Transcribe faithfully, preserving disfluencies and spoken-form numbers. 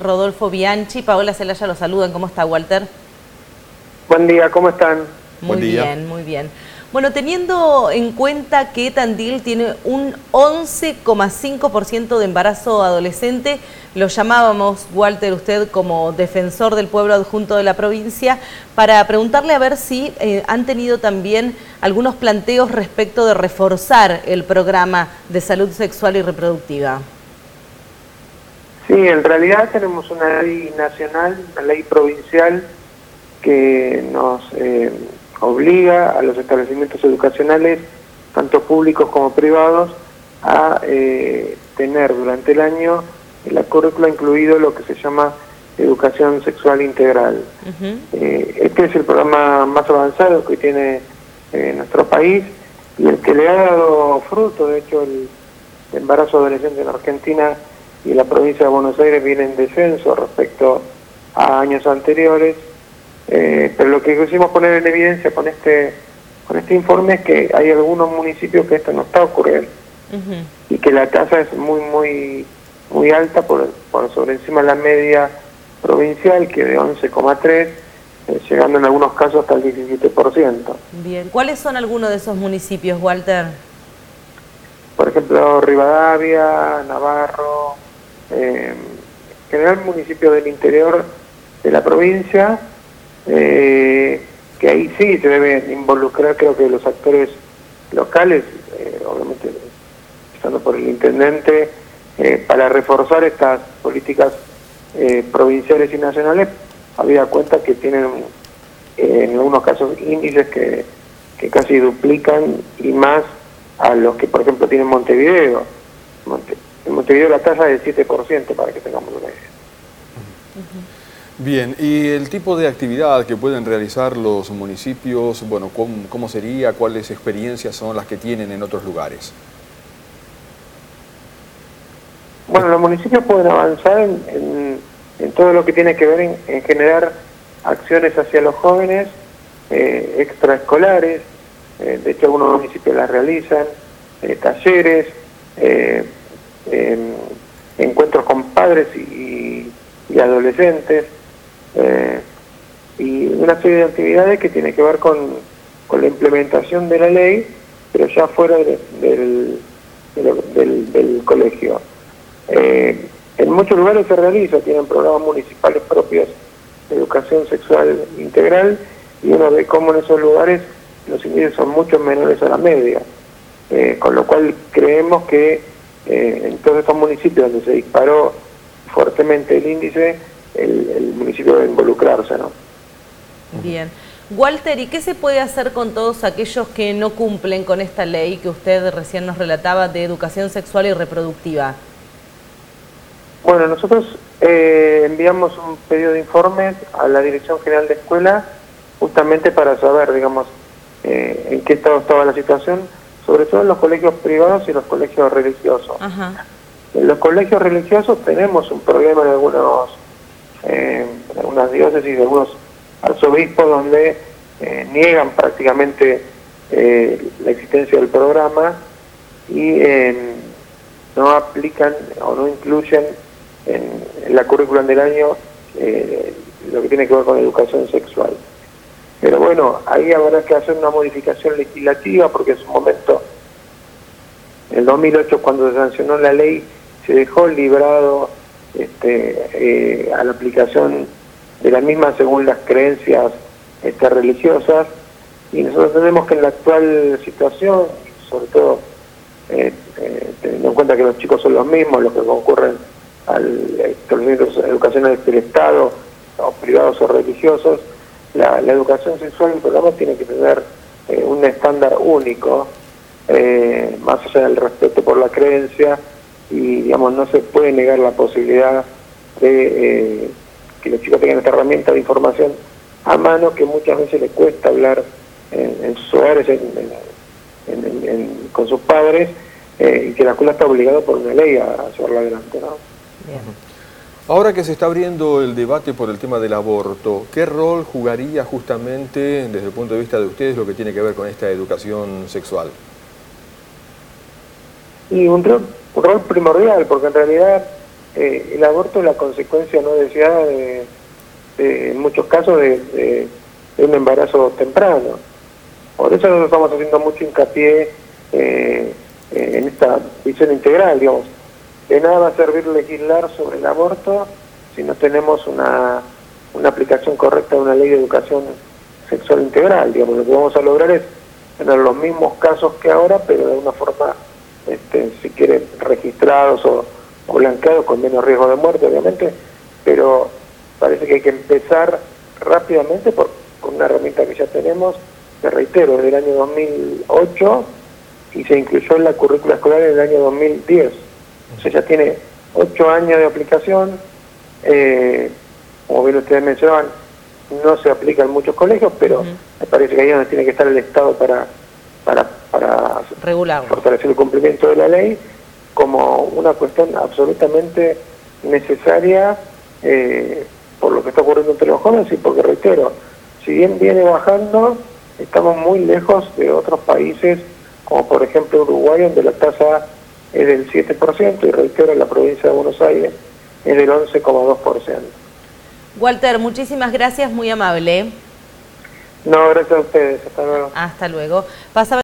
Rodolfo Bianchi. Paola Celaya lo saludan. ¿Cómo está, Walter? Buen día, ¿cómo están? Muy bien, muy bien. Bueno, teniendo en cuenta que Tandil tiene un once coma cinco por ciento de embarazo adolescente, lo llamábamos, Walter, usted como defensor del pueblo adjunto de la provincia, para preguntarle a ver si eh, han tenido también algunos planteos respecto de reforzar el programa de salud sexual y reproductiva. Sí, en realidad tenemos una ley nacional, una ley provincial que nos eh, obliga a los establecimientos educacionales, tanto públicos como privados, a eh, tener durante el año en la currícula incluido lo que se llama educación sexual integral. Uh-huh. eh, este es el programa más avanzado que tiene eh, nuestro país y el que le ha dado fruto. De hecho, el embarazo adolescente en Argentina y la provincia de Buenos Aires viene en descenso respecto a años anteriores. Eh, pero lo que quisimos poner en evidencia con este con este informe es que hay algunos municipios que esto no está ocurriendo. Uh-huh. Y que la tasa es muy muy muy alta, por, por sobre encima de la media provincial, que de once coma tres, eh, llegando en algunos casos hasta el diecisiete por ciento. Bien, ¿cuáles son algunos de esos municipios, Walter? Por ejemplo, Rivadavia, Navarro, eh, en general municipios del interior de la provincia, Eh, que ahí sí se debe involucrar, creo que los actores locales, eh, obviamente empezando por el intendente, eh, para reforzar estas políticas eh, provinciales y nacionales, habida cuenta que tienen eh, en algunos casos índices que, que casi duplican y más a los que por ejemplo tiene Montevideo. Monte, en Montevideo la tasa es del siete por ciento, para que tengamos una idea. Uh-huh. Bien, y el tipo de actividad que pueden realizar los municipios, bueno, ¿cómo, cómo sería? ¿Cuáles experiencias son las que tienen en otros lugares? Bueno, los municipios pueden avanzar en, en, en todo lo que tiene que ver en, en generar acciones hacia los jóvenes, eh, extraescolares, eh, de hecho algunos municipios las realizan, eh, talleres, eh, eh, encuentros con padres y, y adolescentes, Eh, y una serie de actividades que tiene que ver con, con la implementación de la ley, pero ya fuera de, del, del, del, del colegio. Eh, en muchos lugares se realiza, tienen programas municipales propios de educación sexual integral, y uno ve cómo en esos lugares los índices son mucho menores a la media, eh, con lo cual creemos que eh, en todos estos municipios donde se disparó fuertemente el índice, El, el municipio debe involucrarse, ¿no? Bien. Walter, ¿y qué se puede hacer con todos aquellos que no cumplen con esta ley que usted recién nos relataba de educación sexual y reproductiva? Bueno, nosotros eh, enviamos un pedido de informes a la Dirección General de Escuela justamente para saber, digamos, eh, en qué estado estaba la situación, sobre todo en los colegios privados y los colegios religiosos. Ajá. En los colegios religiosos tenemos un problema en algunos Eh, en algunas diócesis, de algunos arzobispos, donde eh, niegan prácticamente eh, la existencia del programa y eh, no aplican o no incluyen en, en la currícula del año eh, lo que tiene que ver con educación sexual. Pero bueno, ahí habrá que hacer una modificación legislativa, porque en su momento, en el dos mil ocho, cuando se sancionó la ley, se dejó librado Este, eh, a la aplicación de la misma según las creencias este, religiosas, y nosotros tenemos que en la actual situación, sobre todo eh, eh, teniendo en cuenta que los chicos son los mismos los que concurren al establecimiento educacional del Estado, o privados o religiosos, la, la educación sexual en el programa tiene que tener eh, un estándar único, eh, más allá del respeto por la creencia, y digamos no se puede negar la posibilidad de eh, que los chicos tengan esta herramienta de información a mano, que muchas veces les cuesta hablar en, en sus hogares en, en, en, en, con sus padres, eh, y que la escuela está obligada por una ley a, a llevarla adelante, ¿no? Bien. Ahora que se está abriendo el debate por el tema del aborto, ¿qué rol jugaría justamente desde el punto de vista de ustedes lo que tiene que ver con esta educación sexual? Y un rol, un rol primordial, porque en realidad eh, el aborto es la consecuencia no deseada de, de en muchos casos de, de, de un embarazo temprano. Por eso nosotros estamos haciendo mucho hincapié eh, en esta visión integral, digamos. De nada va a servir legislar sobre el aborto si no tenemos una, una aplicación correcta de una ley de educación sexual integral. Digamos, lo que vamos a lograr es tener los mismos casos que ahora, pero de una forma, este, si quieren, registrados o, o blanqueados con menos riesgo de muerte, obviamente, pero parece que hay que empezar rápidamente por, con una herramienta que ya tenemos, que reitero, desde el año dos mil ocho, y se incluyó en la currícula escolar en el año dos mil diez. O sea, ya tiene ocho años de aplicación. Eh, como bien ustedes mencionaban, no se aplica en muchos colegios, pero uh-huh. me parece que ahí es donde tiene que estar el Estado para, para, para regularlo, fortalecer el cumplimiento de la ley, como una cuestión absolutamente necesaria eh, por lo que está ocurriendo entre los jóvenes, y porque, reitero, si bien viene bajando, estamos muy lejos de otros países, como por ejemplo Uruguay, donde la tasa es del siete por ciento, y reitero, en la provincia de Buenos Aires es del once coma dos por ciento. Walter, muchísimas gracias, muy amable. No, gracias a ustedes, hasta luego. Hasta luego. Pasaba